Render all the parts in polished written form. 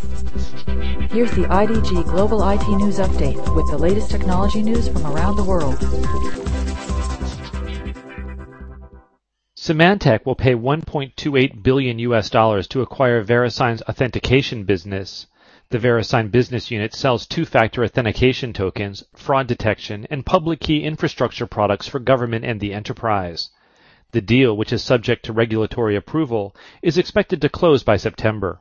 Here's the IDG Global IT News Update with the latest technology news from around the world. Symantec will pay $1.28 billion to acquire VeriSign's authentication business. The VeriSign business unit sells two-factor authentication tokens, fraud detection, and public key infrastructure products for government and the enterprise. The deal, which is subject to regulatory approval, is expected to close by September.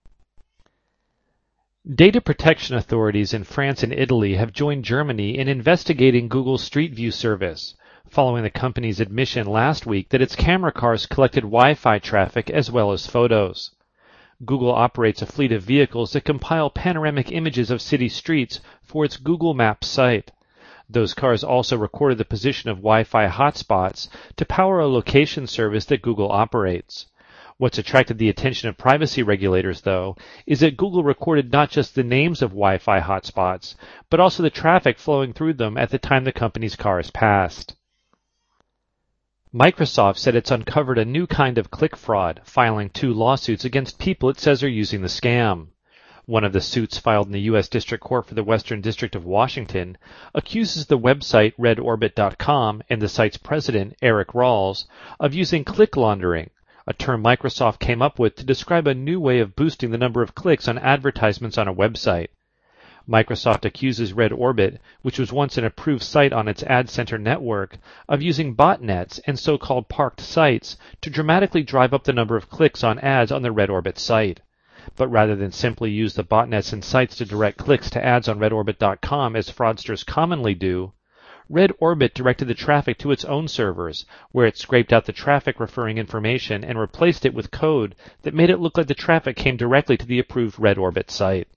Data protection authorities in France and Italy have joined Germany in investigating Google's Street View service, following the company's admission last week that its camera cars collected Wi-Fi traffic as well as photos. Google operates a fleet of vehicles that compile panoramic images of city streets for its Google Maps site. Those cars also recorded the position of Wi-Fi hotspots to power a location service that Google operates. What's attracted the attention of privacy regulators, though, is that Google recorded not just the names of Wi-Fi hotspots, but also the traffic flowing through them at the time the company's cars passed. Microsoft said it's uncovered a new kind of click fraud, filing 2 lawsuits against people it says are using the scam. One of the suits, filed in the U.S. District Court for the Western District of Washington, accuses the website RedOrbit.com and the site's president, Eric Rawls, of using click laundering, a term Microsoft came up with to describe a new way of boosting the number of clicks on advertisements on a website. Microsoft accuses RedOrbit, which was once an approved site on its Ad Center network, of using botnets and so-called parked sites to dramatically drive up the number of clicks on ads on the RedOrbit site. But rather than simply use the botnets and sites to direct clicks to ads on RedOrbit.com as fraudsters commonly do, RedOrbit directed the traffic to its own servers, where it scraped out the traffic referring information and replaced it with code that made it look like the traffic came directly to the approved RedOrbit site.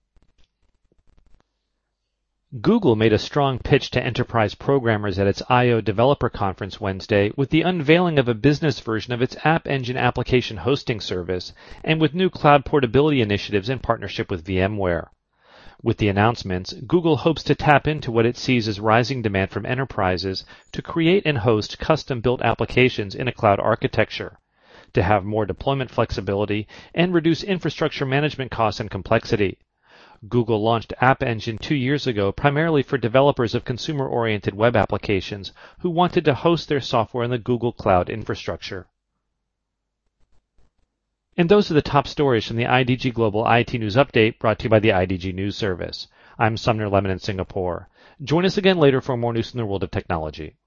Google made a strong pitch to enterprise programmers at its I/O Developer Conference Wednesday with the unveiling of a business version of its App Engine application hosting service and with new cloud portability initiatives in partnership with VMware. With the announcements, Google hopes to tap into what it sees as rising demand from enterprises to create and host custom-built applications in a cloud architecture, to have more deployment flexibility, and reduce infrastructure management costs and complexity. Google launched App Engine 2 years ago primarily for developers of consumer-oriented web applications who wanted to host their software in the Google Cloud infrastructure. And those are the top stories from the IDG Global IT News Update brought to you by the IDG News Service. I'm Sumner Lemon in Singapore. Join us again later for more news from the world of technology.